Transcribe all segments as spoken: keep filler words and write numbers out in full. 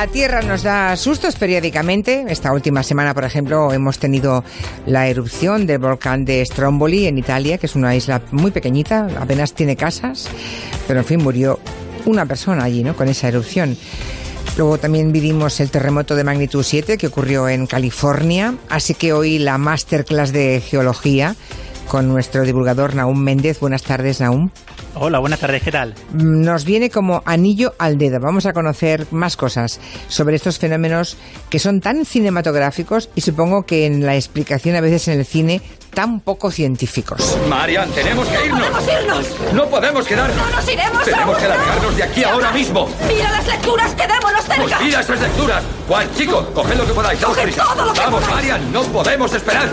La Tierra nos da sustos periódicamente. Esta última semana, por ejemplo, hemos tenido la erupción del volcán de Stromboli en Italia, que es una isla muy pequeñita, apenas tiene casas, pero en fin, murió una persona allí, ¿no?, con esa erupción. Luego también vivimos el terremoto de magnitud siete que ocurrió en California, así que hoy la masterclass de geología con nuestro divulgador Nahum Méndez. Buenas tardes, Nahum. Hola, buenas tardes, ¿qué tal? Nos viene como anillo al dedo. Vamos a conocer más cosas sobre estos fenómenos que son tan cinematográficos y supongo que en la explicación a veces en el cine tan poco científicos. Marian, tenemos que irnos. ¡No podemos irnos! ¡No podemos quedarnos! ¡No nos iremos! ¡Tenemos que ¡Ahora! largarnos de aquí ahora mismo! ¡Mira las lecturas! ¡Quedémonos cerca! ¡Pues mira esas lecturas! Juan, chico, coged lo que podáis, daos ¡Coged prisa! todo lo que ¡Vamos, podáis! Marian! ¡No podemos esperar!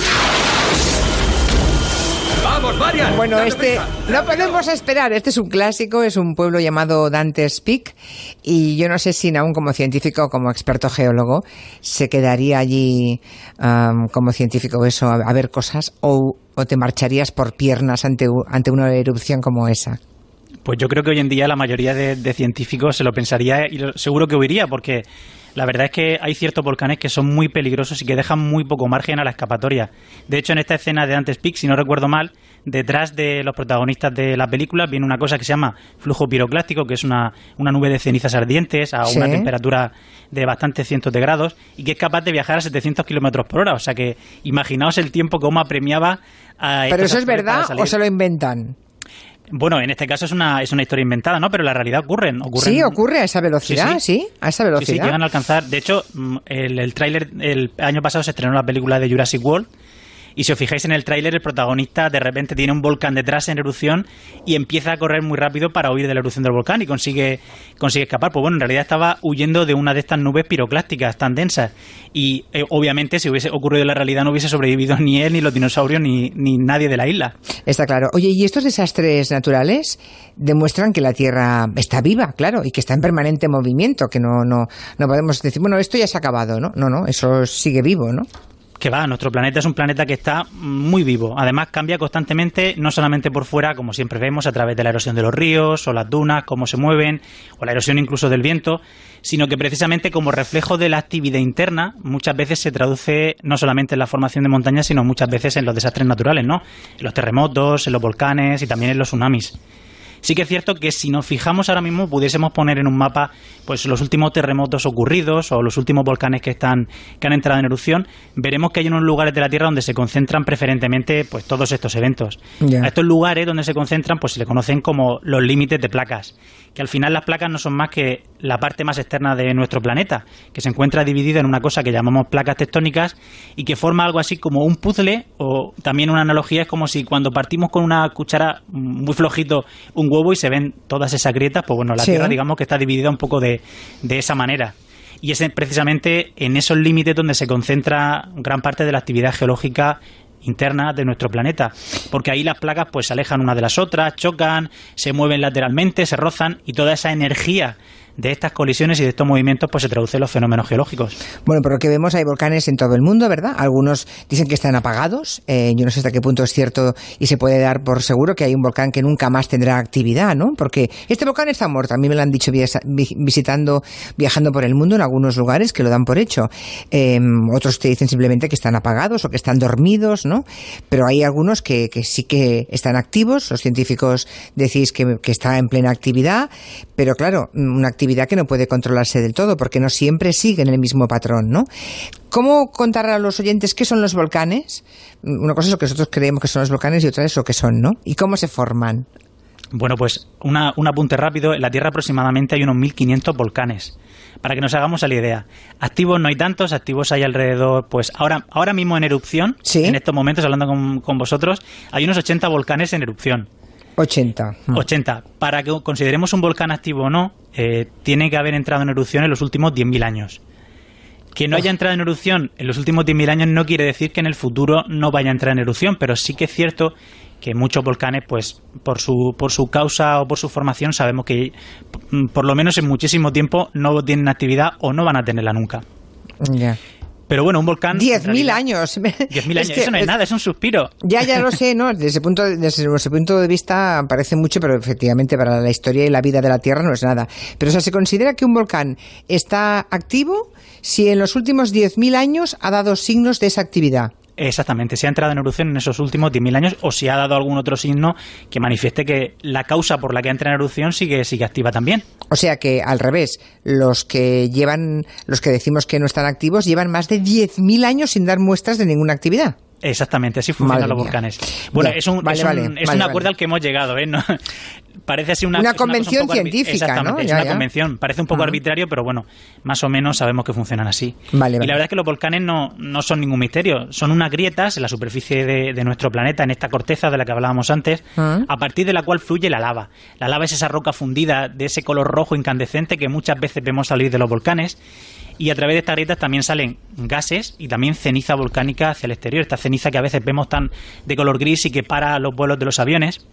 ¡Vamos, Marian! Bueno, ¡Date este prisa! no podemos esperar. Este es un clásico, es un pueblo llamado Dante's Peak y yo no sé si aún como científico o como experto geólogo se quedaría allí um, como científico eso a, a ver cosas o, o te marcharías por piernas ante, ante una erupción como esa. Pues yo creo que hoy en día la mayoría de, de científicos se lo pensaría y lo, seguro que huiría, porque la verdad es que hay ciertos volcanes que son muy peligrosos y que dejan muy poco margen a la escapatoria. De hecho, en esta escena de Dante's Peak, si no recuerdo mal, detrás de los protagonistas de la película viene una cosa que se llama flujo piroclástico, que es una, una nube de cenizas ardientes a una ¿Sí? temperatura de bastantes cientos de grados y que es capaz de viajar a setecientos kilómetros por hora. O sea que imaginaos el tiempo que OMA premiaba a ¿Pero estos eso es actores para verdad salir. o se lo inventan? Bueno, en este caso es una, es una historia inventada, ¿no? Pero la realidad ocurren. ocurren Sí, ocurre a esa velocidad, sí, sí, ¿sí? A esa velocidad. Sí, sí, llegan a alcanzar. De hecho, el, el tráiler, el año pasado se estrenó la película de Jurassic World. Y si os fijáis en el tráiler, el protagonista de repente tiene un volcán detrás en erupción y empieza a correr muy rápido para huir de la erupción del volcán y consigue, consigue escapar. Pues bueno, en realidad estaba huyendo de una de estas nubes piroclásticas tan densas. Y eh, obviamente si hubiese ocurrido en la realidad no hubiese sobrevivido ni él, ni los dinosaurios, ni, ni nadie de la isla. Está claro. Oye, ¿y estos desastres naturales demuestran que la Tierra está viva, claro, y que está en permanente movimiento, que no, no, no podemos decir, bueno, esto ya se ha acabado, ¿no? No, no, eso sigue vivo, ¿no? Que va, nuestro planeta es un planeta que está muy vivo. Además, cambia constantemente, no solamente por fuera, como siempre vemos, a través de la erosión de los ríos o las dunas, cómo se mueven, o la erosión incluso del viento, sino que precisamente como reflejo de la actividad interna, muchas veces se traduce no solamente en la formación de montañas, sino muchas veces en los desastres naturales, ¿no? En los terremotos, en los volcanes y también en los tsunamis. Sí que es cierto que si nos fijamos ahora mismo pudiésemos poner en un mapa pues los últimos terremotos ocurridos o los últimos volcanes que están que han entrado en erupción, veremos que hay unos lugares de la Tierra donde se concentran preferentemente pues todos estos eventos. Yeah. A estos lugares donde se concentran pues se le conocen como los límites de placas, que al final las placas no son más que la parte más externa de nuestro planeta, que se encuentra dividida en una cosa que llamamos placas tectónicas y que forma algo así como un puzzle, o también una analogía es como si cuando partimos con una cuchara muy flojito un huevo y se ven todas esas grietas, pues bueno, la Sí. Tierra digamos que está dividida un poco de, de esa manera. Y es precisamente en esos límites donde se concentra gran parte de la actividad geológica interna de nuestro planeta, porque ahí las placas pues se alejan unas de las otras, chocan, se mueven lateralmente, se rozan y toda esa energía de estas colisiones y de estos movimientos pues se traduce en los fenómenos geológicos. Bueno, por lo que vemos hay volcanes en todo el mundo, ¿verdad? Algunos dicen que están apagados, eh, yo no sé hasta qué punto es cierto y se puede dar por seguro que hay un volcán que nunca más tendrá actividad, ¿no? Porque este volcán está muerto, a mí me lo han dicho visitando, viajando por el mundo en algunos lugares que lo dan por hecho. Eh, otros te dicen simplemente que están apagados o que están dormidos, ¿no? Pero hay algunos que, que sí que están activos, los científicos decís que, que está en plena actividad, pero claro, una actividad que no puede controlarse del todo porque no siempre siguen el mismo patrón, ¿no? ¿Cómo contar a los oyentes qué son los volcanes? Una cosa es lo que nosotros creemos que son los volcanes y otra es lo que son, ¿no? ¿Y cómo se forman? Bueno, pues una, un apunte rápido. En la Tierra aproximadamente hay unos mil quinientos volcanes. Para que nos hagamos a la idea. Activos no hay tantos, activos hay alrededor, pues ahora, ahora mismo en erupción, ¿Sí? En estos momentos hablando con, con vosotros, hay unos ochenta volcanes en erupción. ochenta. ochenta. Para que consideremos un volcán activo o no, eh, tiene que haber entrado en erupción en los últimos diez mil años. Que no haya entrado en erupción en los últimos diez mil años no quiere decir que en el futuro no vaya a entrar en erupción, pero sí que es cierto que muchos volcanes, pues por su por su causa o por su formación, sabemos que por lo menos en muchísimo tiempo no tienen actividad o no van a tenerla nunca. Ya. Pero bueno, un volcán... diez mil años. diez mil años, es que, eso no es, es nada, es un suspiro. Ya, ya lo sé, ¿no? Desde ese punto, desde nuestro punto de vista parece mucho, pero efectivamente para la historia y la vida de la Tierra no es nada. Pero o sea, se considera que un volcán está activo si en los últimos diez mil años ha dado signos de esa actividad. Exactamente, si ha entrado en erupción en esos últimos diez mil años o si ha dado algún otro signo que manifieste que la causa por la que entra en erupción sigue, sigue activa también. O sea que, al revés, los que llevan, los que decimos que no están activos, llevan más de diez mil años sin dar muestras de ninguna actividad. Exactamente, así funcionan Madre los mía. volcanes. Bueno, Ya, es un, vale, es un, vale, es vale, un vale. acuerdo al que hemos llegado, ¿eh? No, parece así una, una es convención una cosa un poco científica, Exactamente, ¿no? es Ya, una ya. convención. Parece un poco Uh-huh. arbitrario, pero bueno, más o menos sabemos que funcionan así. Vale, y vale. la verdad es que los volcanes no, no son ningún misterio. Son unas grietas en la superficie de, de nuestro planeta, en esta corteza de la que hablábamos antes, Uh-huh. a partir de la cual fluye la lava. La lava es esa roca fundida de ese color rojo incandescente que muchas veces vemos salir de los volcanes. Y a través de estas grietas también salen gases y también ceniza volcánica hacia el exterior. Esta ceniza que a veces vemos tan de color gris y que para los vuelos de los aviones.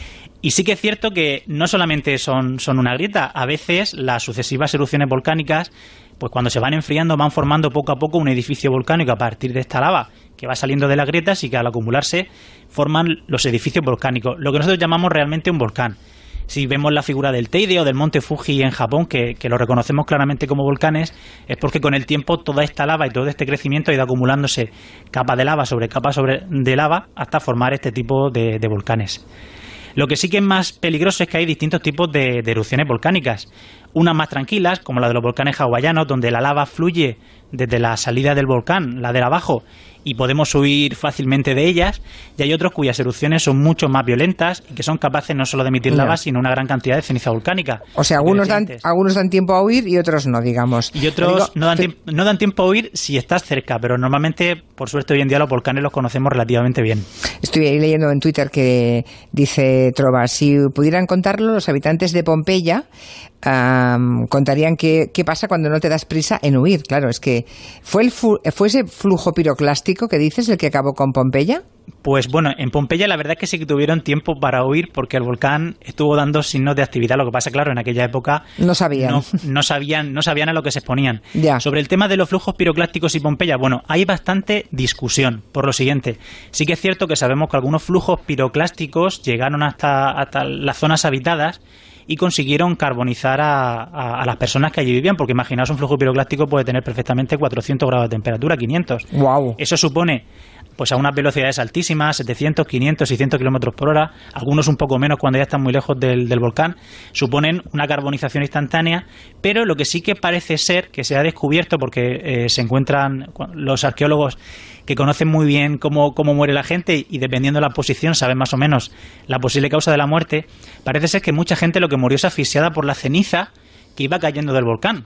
Y sí que es cierto que no solamente son, son una grieta, a veces las sucesivas erupciones volcánicas, pues cuando se van enfriando van formando poco a poco un edificio volcánico a partir de esta lava que va saliendo de las grietas y que al acumularse forman los edificios volcánicos, lo que nosotros llamamos realmente un volcán. Si vemos la figura del Teide o del monte Fuji en Japón, que, que lo reconocemos claramente como volcanes, es porque con el tiempo toda esta lava y todo este crecimiento ha ido acumulándose capa de lava sobre capa sobre de lava hasta formar este tipo de, de volcanes. Lo que sí que es más peligroso es que hay distintos tipos de, de erupciones volcánicas. Unas más tranquilas, como la de los volcanes hawaianos, donde la lava fluye desde la salida del volcán, la de abajo, y podemos huir fácilmente de ellas, y hay otros cuyas erupciones son mucho más violentas y que son capaces no solo de emitir lava, sino una gran cantidad de ceniza volcánica. O sea, algunos dan, algunos dan tiempo a huir y otros no, digamos. Y otros Digo, no, dan que... tiempo, no dan tiempo a huir si estás cerca, pero normalmente, por suerte, hoy en día los volcanes los conocemos relativamente bien. Estoy ahí leyendo en Twitter que dice Trova, si pudieran contarlo los habitantes de Pompeya, um, contarían qué, qué pasa cuando no te das prisa en huir. Claro, es que ¿fue, el fu- ¿fue ese flujo piroclástico que dices el que acabó con Pompeya? Pues bueno, en Pompeya la verdad es que sí que tuvieron tiempo para huir porque el volcán estuvo dando signos de actividad. Lo que pasa, claro, en aquella época no sabían, no, no sabían, no sabían a lo que se exponían. Ya. Sobre el tema de los flujos piroclásticos y Pompeya, bueno, hay bastante discusión por lo siguiente. Sí que es cierto que sabemos que algunos flujos piroclásticos llegaron hasta, hasta las zonas habitadas y consiguieron carbonizar a, a, a las personas que allí vivían, porque imaginaos un flujo piroclástico puede tener perfectamente cuatrocientos grados de temperatura, quinientos. Wow. Eso supone pues a unas velocidades altísimas, setecientos, quinientos, seiscientos kilómetros por hora, algunos un poco menos cuando ya están muy lejos del, del volcán, suponen una carbonización instantánea, pero lo que sí que parece ser que se ha descubierto, porque eh, se encuentran los arqueólogos que conocen muy bien cómo, cómo muere la gente y dependiendo de la posición saben más o menos la posible causa de la muerte, parece ser que mucha gente lo que murió es asfixiada por la ceniza que iba cayendo del volcán.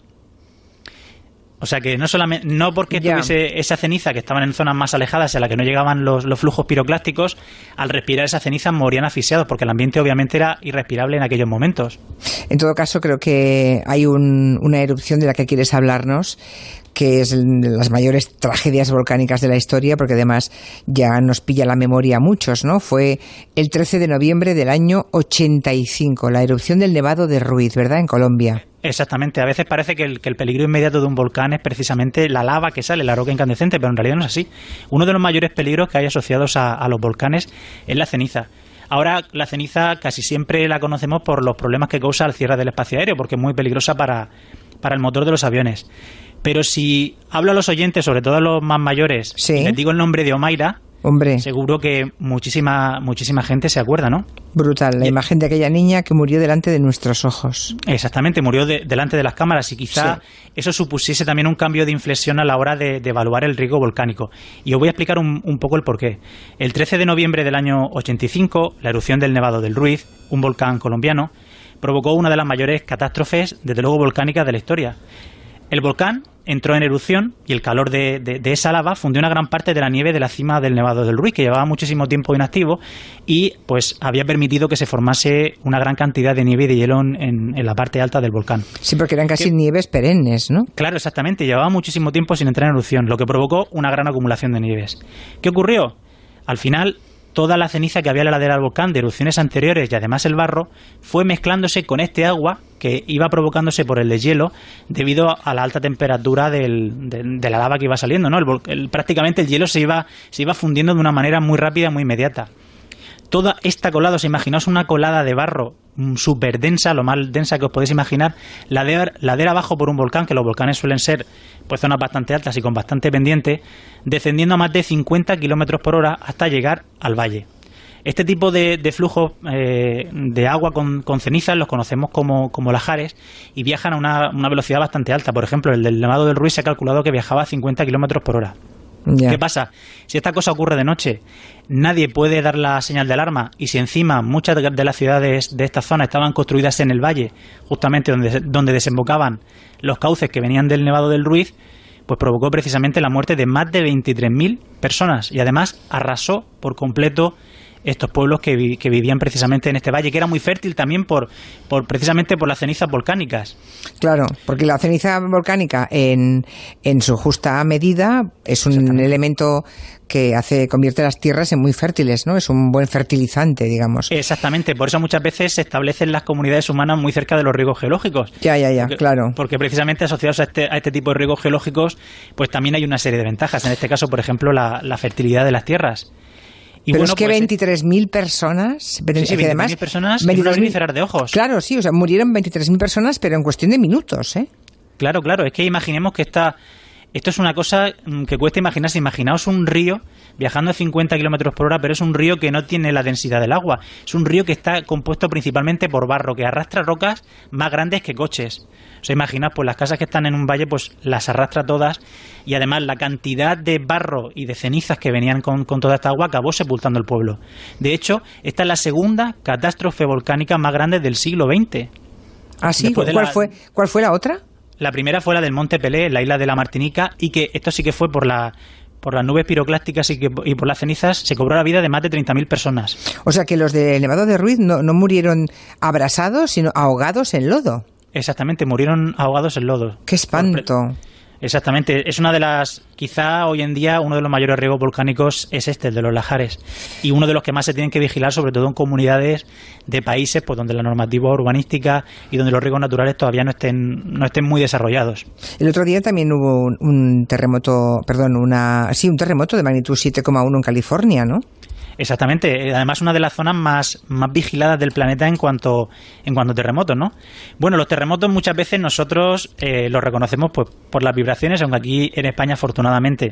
O sea que no solamente no porque Ya. tuviese esa ceniza que estaban en zonas más alejadas y a la que no llegaban los, los flujos piroclásticos, al respirar esa ceniza morían asfixiados porque el ambiente obviamente era irrespirable en aquellos momentos. En todo caso, creo que hay un, una erupción de la que quieres hablarnos, que es de las mayores tragedias volcánicas de la historia, porque además ya nos pilla la memoria a muchos, ¿no? Fue el trece de noviembre del año ochenta y cinco, la erupción del Nevado de Ruiz, ¿verdad?, en Colombia. Exactamente, a veces parece que el, que el peligro inmediato de un volcán es precisamente la lava que sale, la roca incandescente, pero en realidad no es así. Uno de los mayores peligros que hay asociados a, a los volcanes es la ceniza. Ahora la ceniza casi siempre la conocemos por los problemas que causa al cierre del espacio aéreo, porque es muy peligrosa para, para el motor de los aviones. Pero si hablo a los oyentes, sobre todo a los más mayores, Sí. y les digo el nombre de Omaira, Hombre, seguro que muchísima muchísima gente se acuerda, ¿no? brutal, la Y- imagen de aquella niña que murió delante de nuestros ojos. Exactamente, murió de- delante de las cámaras y quizá Sí. eso supusiese también un cambio de inflexión a la hora de, de evaluar el riesgo volcánico. Y os voy a explicar un, un poco el porqué. El trece de noviembre del año ochenta y cinco, la erupción del Nevado del Ruiz, un volcán colombiano, provocó una de las mayores catástrofes, desde luego volcánicas, de la historia. El volcán entró en erupción y el calor de, de, de esa lava fundió una gran parte de la nieve de la cima del Nevado del Ruiz, que llevaba muchísimo tiempo inactivo y pues había permitido que se formase una gran cantidad de nieve y de hielo en, en la parte alta del volcán. Sí, porque eran casi ¿Qué? nieves perennes, ¿no? Claro, exactamente, llevaba muchísimo tiempo sin entrar en erupción, lo que provocó una gran acumulación de nieves. ¿Qué ocurrió? Al final, toda la ceniza que había en la ladera del volcán de erupciones anteriores y además el barro fue mezclándose con este agua que iba provocándose por el deshielo debido a la alta temperatura del, de, de la lava que iba saliendo, ¿no? El, el, prácticamente el hielo se iba, se iba fundiendo de una manera muy rápida, muy inmediata. Toda esta colada, os imaginaos una colada de barro súper densa, lo más densa que os podéis imaginar, ladera, ladera abajo por un volcán, que los volcanes suelen ser pues zonas bastante altas y con bastante pendiente, descendiendo a más de cincuenta kilómetros por hora hasta llegar al valle. Este tipo de, de flujos eh, de agua con, con cenizas los conocemos como, como lajares y viajan a una, una velocidad bastante alta. Por ejemplo, el del Nevado del Ruiz se ha calculado que viajaba a cincuenta kilómetros por hora. Yeah. ¿Qué pasa? Si esta cosa ocurre de noche, nadie puede dar la señal de alarma, y si encima muchas de las ciudades de esta zona estaban construidas en el valle, justamente donde, donde desembocaban los cauces que venían del Nevado del Ruiz, pues provocó precisamente la muerte de más de veintitrés mil personas y además arrasó por completo estos pueblos que, vi, que vivían precisamente en este valle, que era muy fértil también por, por precisamente por las cenizas volcánicas. Claro, porque la ceniza volcánica en, en su justa medida es un elemento que hace convierte las tierras en muy fértiles, ¿no? Es un buen fertilizante, digamos. Exactamente, por eso muchas veces se establecen las comunidades humanas muy cerca de los riegos geológicos. Ya, ya, ya, porque, claro. Porque precisamente asociados a este, a este tipo de riegos geológicos, pues también hay una serie de ventajas. En este caso, por ejemplo, la, la fertilidad de las tierras. Y pero bueno, es que pues, veintitrés mil personas... Sí, sí, veintitrés mil personas en un abrir y cerrar de ojos. Claro, sí, o sea, murieron veintitrés mil personas, pero en cuestión de minutos, ¿eh? Claro, claro, es que imaginemos que esta, esto es una cosa que cuesta imaginarse. Imaginaos un río viajando a cincuenta kilómetros por hora, pero es un río que no tiene la densidad del agua. Es un río que está compuesto principalmente por barro, que arrastra rocas más grandes que coches. O sea, imaginaos, pues las casas que están en un valle, pues las arrastra todas, y además la cantidad de barro y de cenizas que venían con, con toda esta agua acabó sepultando el pueblo. De hecho, esta es la segunda catástrofe volcánica más grande del siglo veinte. ¿Ah, sí? ¿Cuál, la, fue, ¿Cuál fue la otra? La primera fue la del Monte Pelé, en la isla de la Martinica, y que esto sí que fue por la... por las nubes piroclásticas y, que, y por las cenizas, se cobró la vida de más de treinta mil personas. O sea que los del Nevado de Ruiz no, no murieron abrasados, sino ahogados en lodo. Exactamente, murieron ahogados en lodo. ¡Qué espanto! Exactamente, es una de las, quizá hoy en día uno de los mayores riesgos volcánicos es este, el de los lajares, y uno de los que más se tienen que vigilar, sobre todo en comunidades de países pues donde la normativa urbanística y donde los riesgos naturales todavía no estén no estén muy desarrollados. El otro día también hubo un, un terremoto, perdón, una sí, un terremoto de magnitud siete coma uno en California, ¿no? Exactamente, además una de las zonas más, más vigiladas del planeta en cuanto en cuanto a terremotos, ¿no? Bueno, los terremotos muchas veces nosotros eh, los reconocemos pues por las vibraciones, aunque aquí en España afortunadamente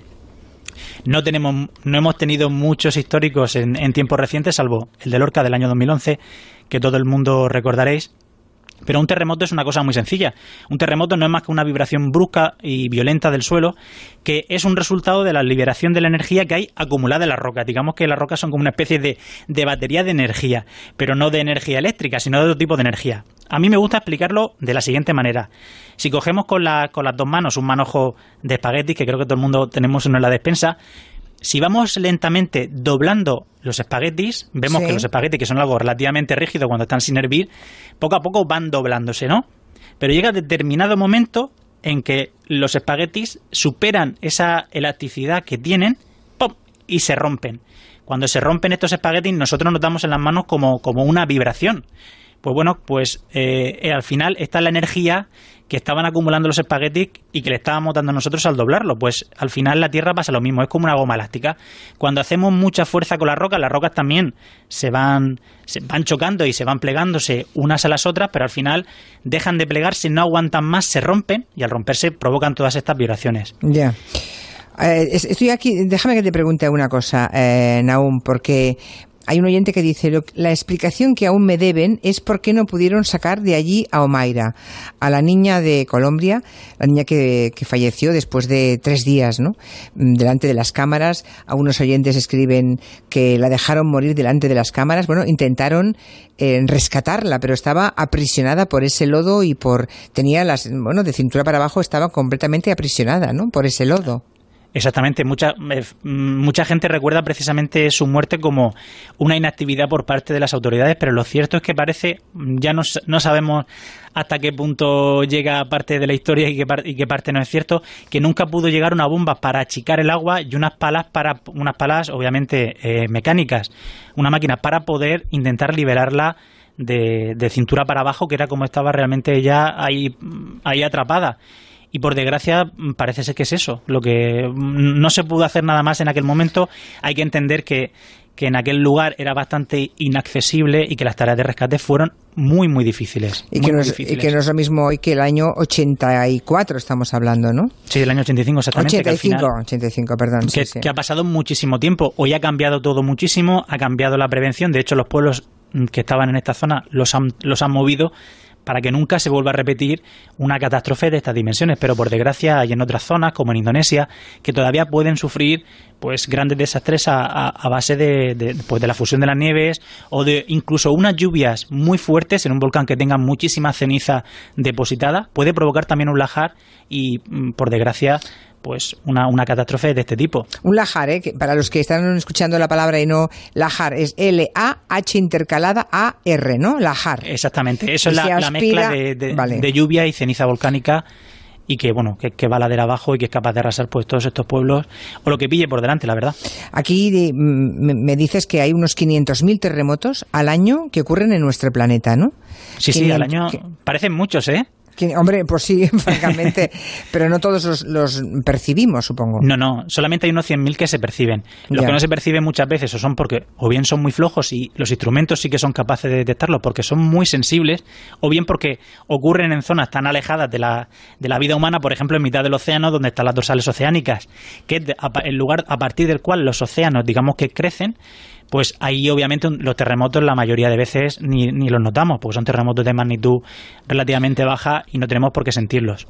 no tenemos no hemos tenido muchos históricos en, en tiempos recientes, salvo el de Lorca del año dos mil once, que todo el mundo recordaréis. Pero un terremoto es una cosa muy sencilla. Un terremoto no es más que una vibración brusca y violenta del suelo, que es un resultado de la liberación de la energía que hay acumulada en las rocas. Digamos que las rocas son como una especie de, de batería de energía, pero no de energía eléctrica, sino de otro tipo de energía. A mí me gusta explicarlo de la siguiente manera. Si cogemos con, la, con las dos manos un manojo de espaguetis, que creo que todo el mundo tenemos uno en la despensa, si vamos lentamente doblando los espaguetis, vemos sí. que los espaguetis, que son algo relativamente rígido cuando están sin hervir, poco a poco van doblándose, ¿no? Pero llega determinado momento en que los espaguetis superan esa elasticidad que tienen, ¡pum!, y se rompen. Cuando se rompen estos espaguetis, nosotros notamos en las manos como, como una vibración. Pues bueno, pues eh, al final está la energía que estaban acumulando los espaguetis y que le estábamos dando nosotros al doblarlo. Pues al final la Tierra pasa lo mismo, es como una goma elástica. Cuando hacemos mucha fuerza con las rocas, las rocas también se van, se van chocando y se van plegándose unas a las otras, pero al final dejan de plegarse, no aguantan más, se rompen y al romperse provocan todas estas vibraciones. Ya. Yeah. Eh, estoy aquí, déjame que te pregunte una cosa, eh, Nahum, porque hay un oyente que dice, la explicación que aún me deben es por qué no pudieron sacar de allí a Omaira, a la niña de Colombia, la niña que, que falleció después de tres días, ¿no? Delante de las cámaras. Algunos oyentes escriben que la dejaron morir delante de las cámaras. Bueno, intentaron eh, rescatarla, pero estaba aprisionada por ese lodo y por tenía las, bueno, de cintura para abajo estaba completamente aprisionada, ¿no? Por ese lodo. Exactamente, mucha eh, mucha gente recuerda precisamente su muerte como una inactividad por parte de las autoridades, pero lo cierto es que parece, ya no, no sabemos hasta qué punto llega parte de la historia y qué, y qué parte no es cierto, que nunca pudo llegar una bomba para achicar el agua y unas palas para unas palas obviamente eh, mecánicas, una máquina para poder intentar liberarla de, de cintura para abajo, que era como estaba realmente ella ahí, ahí atrapada. Y por desgracia parece ser que es eso, lo que no se pudo hacer nada más en aquel momento. Hay que entender que, que en aquel lugar era bastante inaccesible y que las tareas de rescate fueron muy, muy difíciles. Y, muy, que, no muy es, difíciles. y que no es lo mismo hoy que el año ochenta y cuatro estamos hablando, ¿no? Sí, del año ochenta y cinco exactamente. ochenta y cinco, que al final, ochenta y cinco, perdón. Que, sí, sí. que ha pasado muchísimo tiempo. Hoy ha cambiado todo muchísimo, ha cambiado la prevención. De hecho, los pueblos que estaban en esta zona los han, los han movido para que nunca se vuelva a repetir una catástrofe de estas dimensiones, pero por desgracia hay en otras zonas, como en Indonesia, que todavía pueden sufrir pues grandes desastres a, a, a base de, de, pues, de la fusión de las nieves o de incluso unas lluvias muy fuertes en un volcán que tenga muchísima ceniza depositada, puede provocar también un lahar y, por desgracia, pues una, una catástrofe de este tipo. Un lahar, ¿eh? Que para los que están escuchando la palabra y no lahar, es L A H intercalada A R, ¿no? Lahar. Exactamente, eso Y es la, se la aspira- mezcla de, de, vale. de lluvia y ceniza volcánica y que, bueno, que, que va ladera abajo y que es capaz de arrasar pues todos estos pueblos o lo que pille por delante, la verdad. Aquí de- me, me dices que hay unos quinientos mil terremotos al año que ocurren en nuestro planeta, ¿no? Sí, sí, quinientos al año que- parecen muchos, ¿eh? que- hombre, pues sí, francamente, pero no todos los, los percibimos, supongo. No, no, solamente hay unos cien mil que se perciben. Los Ya. que no se perciben muchas veces o son porque o bien son muy flojos y los instrumentos sí que son capaces de detectarlos porque son muy sensibles, o bien porque ocurren en zonas tan alejadas de la, de la vida humana, por ejemplo en mitad del océano donde están las dorsales oceánicas, que es de- a pa- el lugar a partir del cual los océanos digamos que crecen. Pues ahí obviamente los terremotos la mayoría de veces ni, ni los notamos, porque son terremotos de magnitud relativamente baja y no tenemos por qué sentirlos.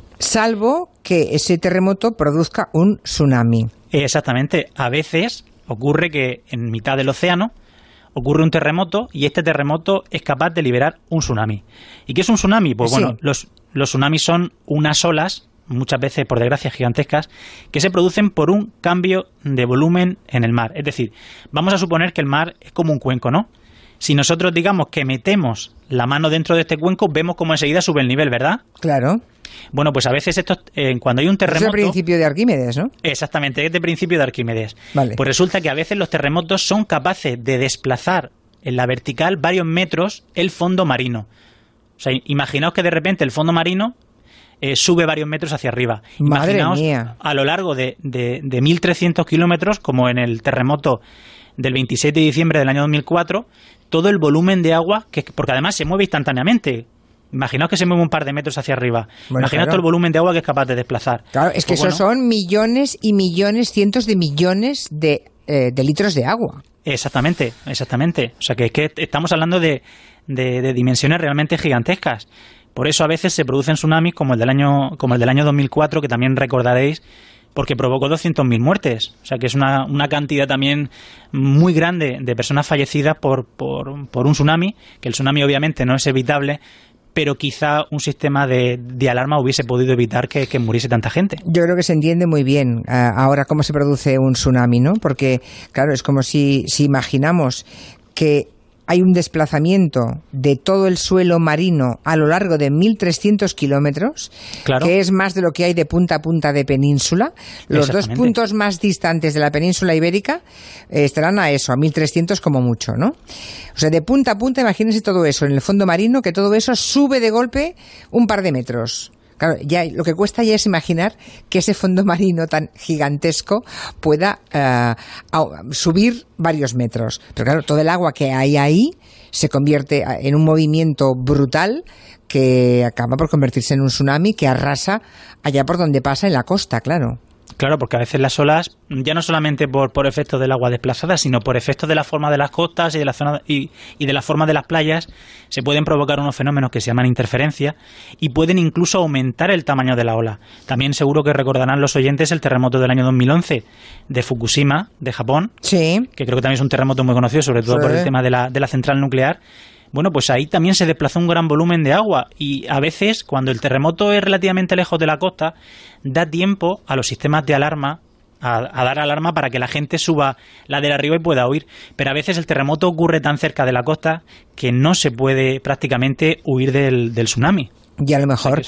Salvo que ese terremoto produzca un tsunami. Exactamente, a veces ocurre que en mitad del océano ocurre un terremoto y este terremoto es capaz de liberar un tsunami. ¿Y qué es un tsunami? Pues Sí. bueno, los, los tsunamis son unas olas, muchas veces por desgracia gigantescas, que se producen por un cambio de volumen en el mar. Es decir, vamos a suponer que el mar es como un cuenco, ¿no? Si nosotros digamos que metemos la mano dentro de este cuenco, vemos como enseguida sube el nivel, ¿verdad? Claro. Bueno, pues a veces esto, eh, cuando hay un Es el terremoto... principio de Arquímedes, ¿no? Exactamente, es de principio de Arquímedes. Vale. Pues resulta que a veces los terremotos son capaces de desplazar en la vertical varios metros el fondo marino. O sea, imaginaos que de repente el fondo marino eh, sube varios metros hacia arriba. Madre Imaginaos mía. a lo largo de, de, de mil trescientos kilómetros, como en el terremoto del veintisiete de diciembre del año dos mil cuatro, todo el volumen de agua, que porque además se mueve instantáneamente. Imaginaos que se mueve un par de metros hacia arriba. Bueno, Imaginaos claro. todo el volumen de agua que es capaz de desplazar. Claro, es que Pues esos bueno, son millones y millones, cientos de millones de, eh, de litros de agua. Exactamente, exactamente. O sea que es que estamos hablando de, de, de dimensiones realmente gigantescas. Por eso a veces se producen tsunamis como el del año, como el del año dos mil cuatro, que también recordaréis, porque provocó doscientas mil muertes. O sea que es una, una cantidad también muy grande de personas fallecidas por, por, por un tsunami, que el tsunami obviamente no es evitable, pero quizá un sistema de, de alarma hubiese podido evitar que, que muriese tanta gente. Yo creo que se entiende muy bien ah, ahora cómo se produce un tsunami, ¿no? Porque, claro, es como si, si imaginamos que hay un desplazamiento de todo el suelo marino a lo largo de mil trescientos kilómetros, Claro. que es más de lo que hay de punta a punta de península. Los dos Exactamente. puntos más distantes de la península ibérica eh, estarán a eso, a mil trescientos como mucho, ¿no? O sea, de punta a punta, imagínense todo eso en el fondo marino, que todo eso sube de golpe un par de metros. Claro, ya lo que cuesta ya es imaginar que ese fondo marino tan gigantesco pueda eh, au- subir varios metros. Pero claro, todo el agua que hay ahí se convierte en un movimiento brutal que acaba por convertirse en un tsunami que arrasa allá por donde pasa en la costa, claro. Claro, porque a veces las olas, ya no solamente por, por efectos del agua desplazada, sino por efectos de la forma de las costas y de la zona y, y de la forma de las playas, se pueden provocar unos fenómenos que se llaman interferencia y pueden incluso aumentar el tamaño de la ola. También seguro que recordarán los oyentes el terremoto del año dos mil once de Fukushima, de Japón, Sí. que creo que también es un terremoto muy conocido, sobre todo Sí. por el tema de la, de la central nuclear. Bueno, pues ahí también se desplazó un gran volumen de agua y a veces, cuando el terremoto es relativamente lejos de la costa, da tiempo a los sistemas de alarma a, a dar alarma para que la gente suba ladera arriba y pueda huir. Pero a veces el terremoto ocurre tan cerca de la costa que no se puede prácticamente huir del, del tsunami. Y a lo mejor O sea que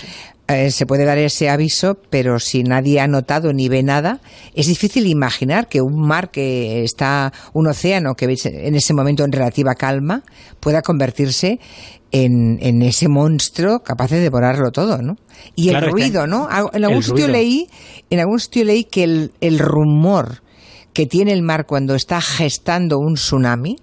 Eh, se puede dar ese aviso, pero si nadie ha notado ni ve nada, es difícil imaginar que un mar que está, un océano que veis en ese momento en relativa calma, pueda convertirse en, en ese monstruo capaz de devorarlo todo, ¿no? Y claro, el ruido, ¿no? En algún sitio ruido. leí, en algún sitio leí que el, el rumor que tiene el mar cuando está gestando un tsunami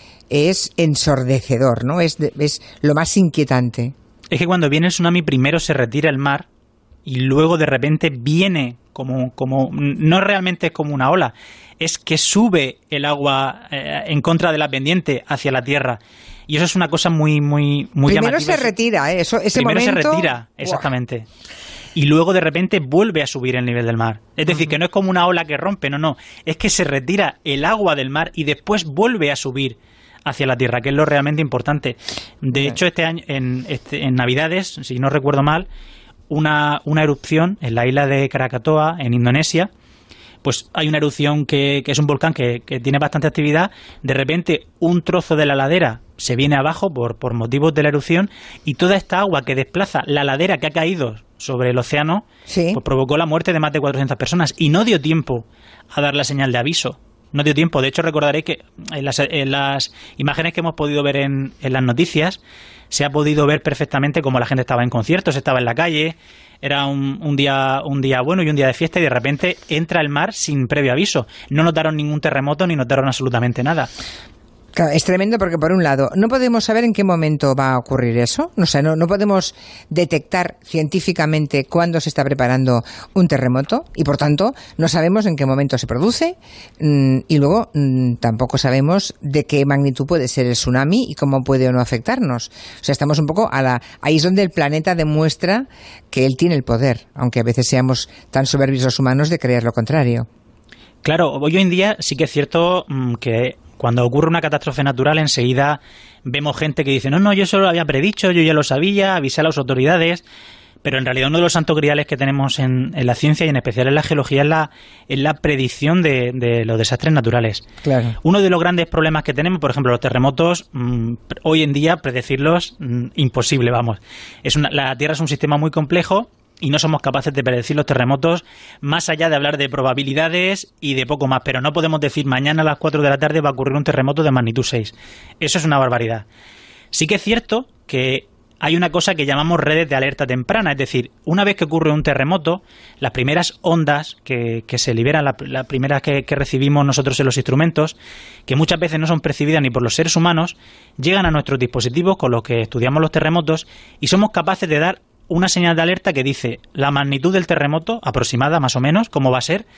es ensordecedor, ¿no? Es, de, es lo más inquietante. Es que cuando viene el tsunami primero se retira el mar y luego de repente viene como, como no realmente es como una ola, es que sube el agua eh, en contra de la pendiente hacia la tierra. Y eso es una cosa muy, muy, muy primero llamativa. Se retira, ¿eh? Eso, ese primero momento... se retira, exactamente. ¡Buah! Y luego de repente vuelve a subir el nivel del mar. Es decir, uh-huh. que no es como una ola que rompe, no, no. Es que se retira el agua del mar y después vuelve a subir hacia la tierra, que es lo realmente importante. De okay. hecho, este año, en, este, en Navidades, si no recuerdo mal, una, una erupción en la isla de Krakatoa, en Indonesia, pues hay una erupción que, que es un volcán que, que tiene bastante actividad. De repente, un trozo de la ladera se viene abajo por, por motivos de la erupción y toda esta agua que desplaza la ladera que ha caído sobre el océano, ¿sí? pues provocó la muerte de más de cuatrocientas personas y no dio tiempo a dar la señal de aviso. No dio tiempo. De hecho, recordaréis que en las, en las imágenes que hemos podido ver en, en las noticias se ha podido ver perfectamente cómo la gente estaba en conciertos, estaba en la calle, era un, un día un día bueno y un día de fiesta y de repente entra el mar sin previo aviso. No notaron ningún terremoto ni notaron absolutamente nada. Claro, es tremendo porque, por un lado, no podemos saber en qué momento va a ocurrir eso. O sea, no, no podemos detectar científicamente cuándo se está preparando un terremoto y, por tanto, no sabemos en qué momento se produce mmm, y luego mmm, tampoco sabemos de qué magnitud puede ser el tsunami y cómo puede o no afectarnos. O sea, estamos un poco a la... Ahí es donde el planeta demuestra que él tiene el poder, aunque a veces seamos tan soberbios los humanos de creer lo contrario. Claro, hoy en día sí que es cierto mmm, que... Cuando ocurre una catástrofe natural, enseguida vemos gente que dice, no, no, yo eso lo había predicho, yo ya lo sabía, avisé a las autoridades, pero en realidad uno de los santos griales que tenemos en, en la ciencia y en especial en la geología es la, es la predicción de, de los desastres naturales. Claro. Uno de los grandes problemas que tenemos, por ejemplo, los terremotos, mmm, hoy en día predecirlos, mmm, imposible, vamos. Es una, la Tierra es un sistema muy complejo y no somos capaces de predecir los terremotos más allá de hablar de probabilidades y de poco más, pero no podemos decir mañana a las cuatro de la tarde va a ocurrir un terremoto de magnitud seis. Eso es una barbaridad. Sí que es cierto que hay una cosa que llamamos redes de alerta temprana, es decir, una vez que ocurre un terremoto, las primeras ondas que, que se liberan, las la primeras que, que recibimos nosotros en los instrumentos, que muchas veces no son percibidas ni por los seres humanos, llegan a nuestros dispositivos con los que estudiamos los terremotos y somos capaces de dar una señal de alerta que dice la magnitud del terremoto, aproximada más o menos, cómo va a ser,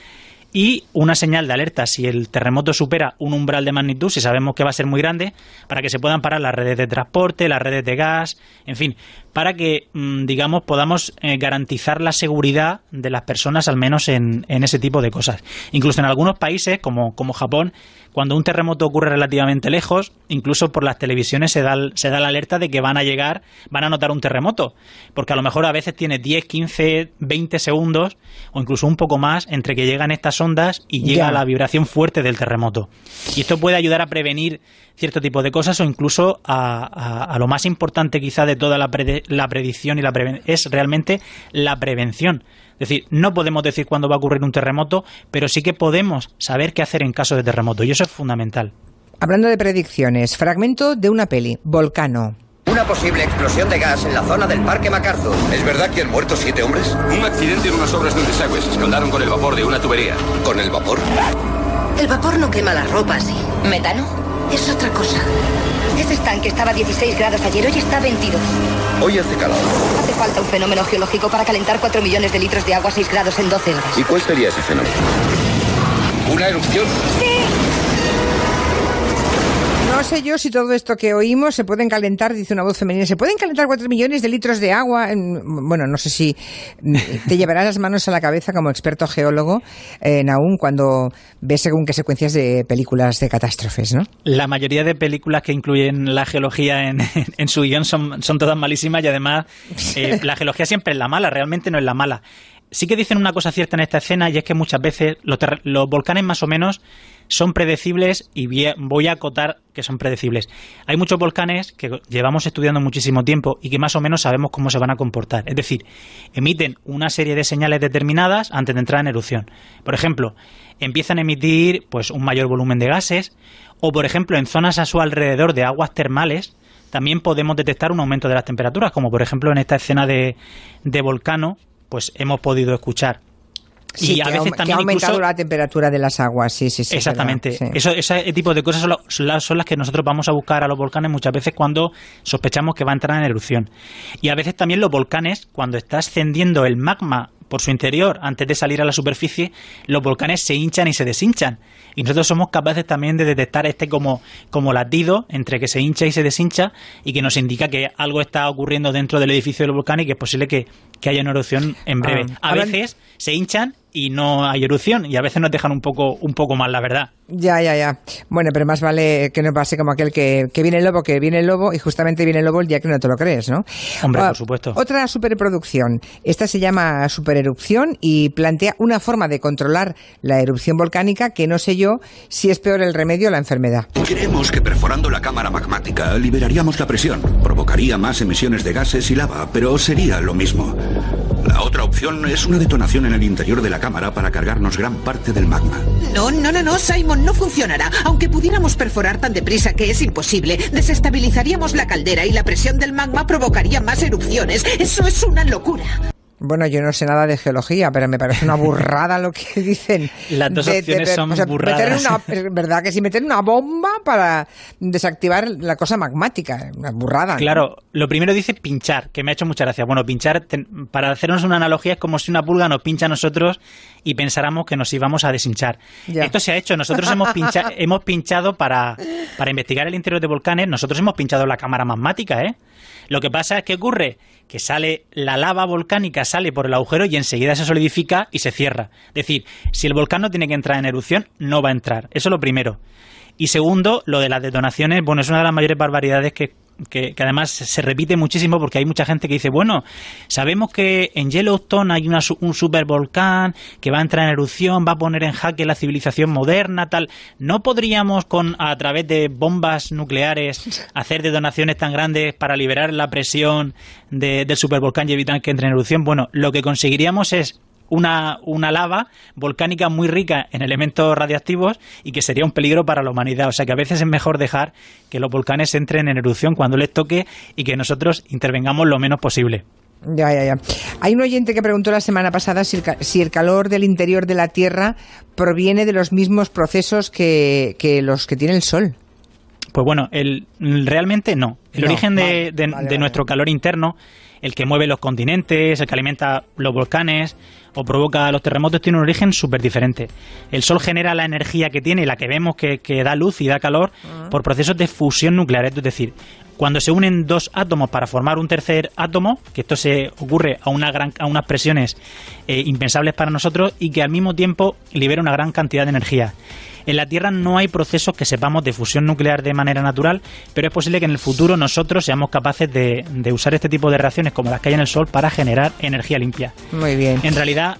y una señal de alerta si el terremoto supera un umbral de magnitud, si sabemos que va a ser muy grande, para que se puedan parar las redes de transporte, las redes de gas, en fin, para que, digamos, podamos eh, garantizar la seguridad de las personas, al menos en, en ese tipo de cosas. Incluso en algunos países, como, como Japón, cuando un terremoto ocurre relativamente lejos, incluso por las televisiones se da, se da la alerta de que van a llegar, van a notar un terremoto, porque a lo mejor a veces tiene diez, quince, veinte segundos, o incluso un poco más, entre que llegan estas ondas y llega yeah. la vibración fuerte del terremoto. Y esto puede ayudar a prevenir cierto tipo de cosas o incluso a, a, a lo más importante quizá de toda la, pre, la predicción y la preven, es realmente la prevención. Es decir, no podemos decir cuándo va a ocurrir un terremoto, pero sí que podemos saber qué hacer en caso de terremoto y eso es fundamental. Hablando de predicciones, fragmento de una peli, Volcano. Una posible explosión de gas en la zona del Parque MacArthur. ¿Es verdad que han muerto siete hombres? Un accidente en unas obras de un desagüe. Se escaldaron con el vapor de una tubería. ¿Con el vapor? El vapor no quema la ropa así. ¿Metano? Es otra cosa. Ese estanque estaba a dieciséis grados ayer, hoy está a veintidós. Hoy hace calor. Hace falta un fenómeno geológico para calentar cuatro millones de litros de agua a seis grados en doce horas. ¿Y cuál sería ese fenómeno? ¿Una erupción? ¡Sí! No sé yo si todo esto que oímos se pueden calentar, dice una voz femenina, se pueden calentar cuatro millones de litros de agua. Bueno, no sé si te llevarás las manos a la cabeza como experto geólogo, eh, Nahum, cuando ves según qué secuencias de películas de catástrofes, ¿no? La mayoría de películas que incluyen la geología en, en, en su guión son, son todas malísimas y además eh, la geología siempre es la mala, realmente no es la mala. Sí que dicen una cosa cierta en esta escena y es que muchas veces los, los volcanes más o menos son predecibles y voy a acotar que son predecibles. Hay muchos volcanes que llevamos estudiando muchísimo tiempo y que más o menos sabemos cómo se van a comportar. Es decir, emiten una serie de señales determinadas antes de entrar en erupción. Por ejemplo, empiezan a emitir pues un mayor volumen de gases, o por ejemplo en zonas a su alrededor de aguas termales también podemos detectar un aumento de las temperaturas, como por ejemplo en esta escena de, de Volcano pues hemos podido escuchar. Sí, y a veces ha, también que ha aumentado incluso la temperatura de las aguas, sí, sí, sí. Exactamente. Sí. Eso, ese tipo de cosas son, son, las, son las que nosotros vamos a buscar a los volcanes muchas veces cuando sospechamos que va a entrar en erupción. Y a veces también los volcanes, cuando está ascendiendo el magma por su interior antes de salir a la superficie, los volcanes se hinchan y se deshinchan. Y nosotros somos capaces también de detectar este como, como latido entre que se hincha y se deshincha y que nos indica que algo está ocurriendo dentro del edificio del volcán y que es posible que, que haya una erupción en breve. Ah, a veces se hinchan y no hay erupción y a veces nos dejan un poco un poco mal, la verdad. Ya, ya, ya. Bueno, pero más vale que no pase como aquel que, que viene el lobo, que viene el lobo y justamente viene el lobo el día que no te lo crees, ¿no? Hombre, uh, por supuesto. Otra superproducción. Esta se llama supererupción y plantea una forma de controlar la erupción volcánica que no sé yo si es peor el remedio o la enfermedad. Creemos que perforando la cámara magmática liberaríamos la presión, provocaría más emisiones de gases y lava, pero sería lo mismo. La otra opción es una detonación en el interior de la cámara para cargarnos gran parte del magma. No, no, no, no, Simon, no funcionará. Aunque pudiéramos perforar tan deprisa que es imposible, desestabilizaríamos la caldera y la presión del magma provocaría más erupciones. Eso es una locura. Bueno, yo no sé nada de geología, pero me parece una burrada lo que dicen. Las dos de, opciones de, de, son o sea, burradas. Una, es verdad que si meten una bomba para desactivar la cosa magmática, una burrada. Claro, ¿no? Lo primero dice pinchar, que me ha hecho mucha gracia. Bueno, pinchar, ten, para hacernos una analogía, es como si una pulga nos pincha a nosotros y pensáramos que nos íbamos a deshinchar. Ya. Esto se ha hecho. Nosotros hemos, pincha, hemos pinchado para, para investigar el interior de volcanes, nosotros hemos pinchado la cámara magmática, ¿eh? Lo que pasa es que ocurre que sale la lava volcánica, sale por el agujero y enseguida se solidifica y se cierra. Es decir, si el volcán no tiene que entrar en erupción, no va a entrar. Eso es lo primero. Y segundo, lo de las detonaciones, bueno, es una de las mayores barbaridades que, que, que además se repite muchísimo porque hay mucha gente que dice, bueno, sabemos que en Yellowstone hay una, un supervolcán que va a entrar en erupción, va a poner en jaque la civilización moderna, tal. ¿No podríamos, con a través de bombas nucleares, hacer detonaciones tan grandes para liberar la presión de, del supervolcán y evitar que entre en erupción? Bueno, lo que conseguiríamos es Una, una lava volcánica muy rica en elementos radiactivos y que sería un peligro para la humanidad. O sea que a veces es mejor dejar que los volcanes entren en erupción cuando les toque y que nosotros intervengamos lo menos posible. Ya, ya, ya. Hay un oyente que preguntó la semana pasada si el, si el calor del interior de la Tierra proviene de los mismos procesos que, que los que tiene el Sol. Pues bueno, el, realmente no. El no, origen de, vale, de, vale, de vale. nuestro calor interno, el que mueve los continentes, el que alimenta los volcanes o provoca los terremotos, tiene un origen súper diferente. El Sol genera la energía que tiene, la que vemos que, que da luz y da calor, uh-huh. por procesos de fusión nuclear. Es decir, cuando se unen dos átomos para formar un tercer átomo, que esto se ocurre a, una gran, a unas presiones eh, impensables para nosotros y que al mismo tiempo libera una gran cantidad de energía. En la Tierra no hay procesos que sepamos de fusión nuclear de manera natural, pero es posible que en el futuro nosotros seamos capaces de, de usar este tipo de reacciones como las que hay en el Sol para generar energía limpia. Muy bien. En realidad,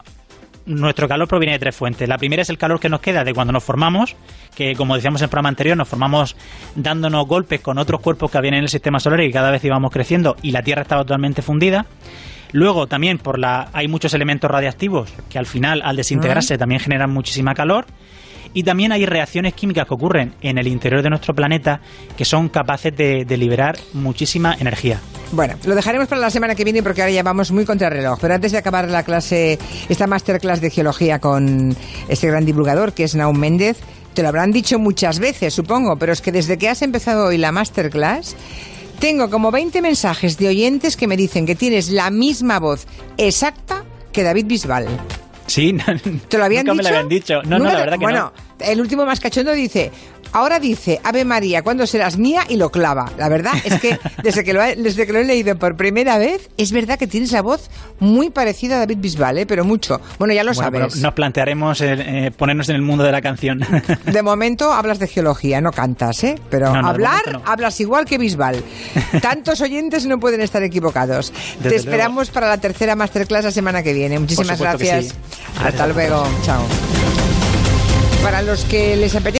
nuestro calor proviene de tres fuentes. La primera es el calor que nos queda de cuando nos formamos, que como decíamos en el programa anterior, nos formamos dándonos golpes con otros cuerpos que habían en el sistema solar y cada vez íbamos creciendo y la Tierra estaba totalmente fundida. Luego también por la hay muchos elementos radiactivos que al final, al desintegrarse, uh-huh. también generan muchísima calor. Y también hay reacciones químicas que ocurren en el interior de nuestro planeta que son capaces de, de liberar muchísima energía. Bueno, lo dejaremos para la semana que viene porque ahora ya vamos muy contra el reloj. Pero antes de acabar la clase, esta masterclass de geología con este gran divulgador que es Naum Méndez, te lo habrán dicho muchas veces, supongo, pero es que desde que has empezado hoy la masterclass, tengo como veinte mensajes de oyentes que me dicen que tienes la misma voz exacta que David Bisbal. Sí, no, ¿te lo habían nunca dicho? me lo habían dicho. No, no, la verdad que bueno, no. El último más cachondo dice, ahora dice, Ave María, ¿cuándo serás mía? Y lo clava. La verdad es que desde que lo he, desde que lo he leído por primera vez, es verdad que tienes la voz muy parecida a David Bisbal, ¿eh? Pero mucho. Bueno, ya lo bueno, sabes. Nos plantearemos eh, ponernos en el mundo de la canción. De momento hablas de geología, no cantas, ¿eh? Pero no, no, hablar, no. hablas igual que Bisbal. Tantos oyentes no pueden estar equivocados. Desde Te esperamos luego. Para la tercera masterclass la semana que viene. Muchísimas gracias. Sí. Hasta luego. Chao. Para los que les apetece